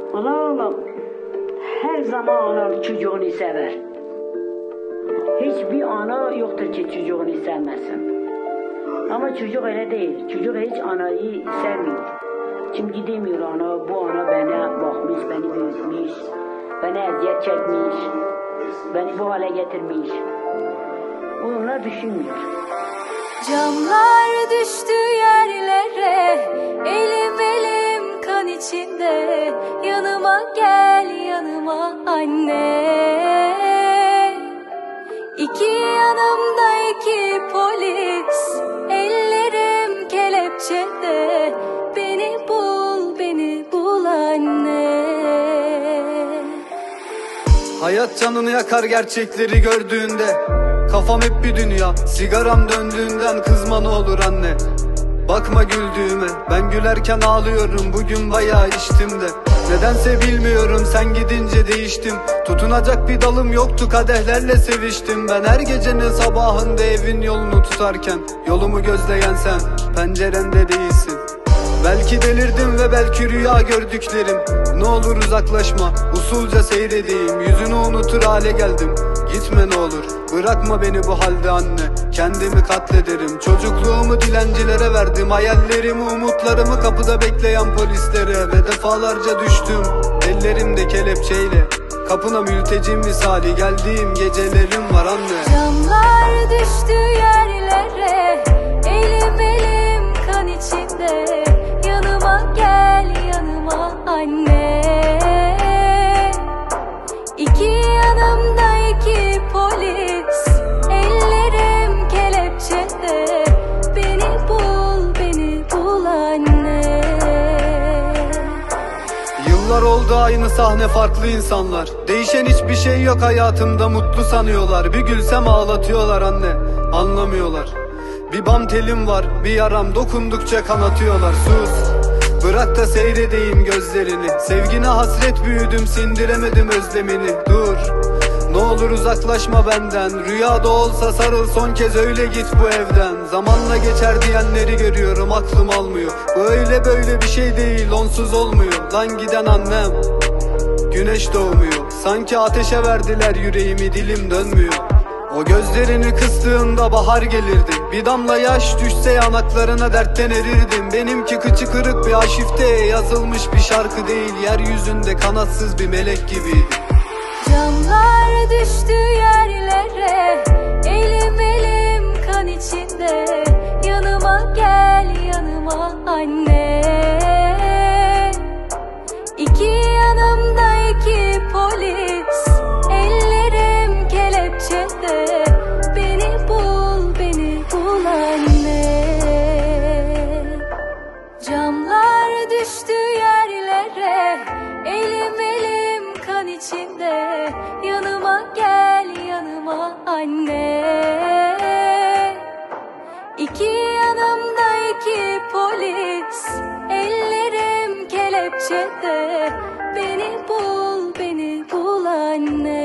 Ana her zaman ana çocuğunu sever. Hiçbir ana yoktur ki çocuğunu sevmesin. Ama çocuk öyle değil. Çocuk hiç anayı sevmiyor. Şimdi demiyor ana, bu ana bana bakmış, beni büyütmüş, beni eziyet çekmiş, beni bu hale getirmiş. Onlar düşünmüyor. Camlar düştü yerlere, elim kan içinde. Yanıma gel, yanıma anne. İki yanımda iki polis, ellerim kelepçede. Beni bul anne. Hayat canını yakar gerçekleri gördüğünde. Kafam hep bir dünya, sigaram döndüğünden kızma ne olur anne. Bakma güldüğüme, ben gülerken ağlıyorum, bugün bayağı içtim de. Nedense bilmiyorum, sen gidince değiştim. Tutunacak bir dalım yoktu, kadehlerle seviştim. Ben her gecenin sabahında evin yolunu tutarken, yolumu gözleyen sen, penceremde değilsin. Belki delirdim ve belki rüya gördüklerim. Ne olur uzaklaşma, usulca seyredeyim. Yüzünü unutur hale geldim, gitme ne olur. Bırakma beni bu halde anne, kendimi katlederim. Çocukluğumu dilencilere verdim, hayallerimi, umutlarımı kapıda bekleyen polislere. Ve defalarca düştüm, ellerimde kelepçeyle. Kapına mülteci misali geldiğim gecelerim var anne. Camlar düştü yerlere, elim kan içinde. Yanıma gel, yanıma anne. İki yanımda iki polis, ellerim kelepçede. Beni bul anne. Yıllar oldu aynı sahne, farklı insanlar. Değişen hiçbir şey yok hayatımda, mutlu sanıyorlar. Bir gülsem ağlatıyorlar anne, anlamıyorlar. Bir bam telim var, bir yaram, dokundukça kanatıyorlar. Sus, bırak da seyredeyim gözlerini. Sevgine hasret büyüdüm, sindiremedim özlemini. Dur, ne olur uzaklaşma benden. Rüyada olsa sarıl son kez, öyle git bu evden. Zamanla geçer diyenleri görüyorum, aklım almıyor. Bu öyle böyle bir şey değil, onsuz olmuyor. Lan giden annem, güneş doğmuyor. Sanki ateşe verdiler yüreğimi, dilim dönmüyor. O gözlerini kıstığında bahar gelirdi. Bir damla yaş düşse yanaklarına dertten erirdim. Benimki kıçı kırık bir arşivte yazılmış bir şarkı değil. Yeryüzünde kanatsız bir melek gibiydi. Camlar düştü yerlere, elim kan içinde. Yanıma gel, yanıma anne. İki yanımda iki polis, ellerim kelepçede. Beni bul anne. Camlar düştü yerlere, elim kan içinde. Yanıma gel, yanıma anne. İki yanımda iki polis, ellerim kelepçede. Beni bul anne.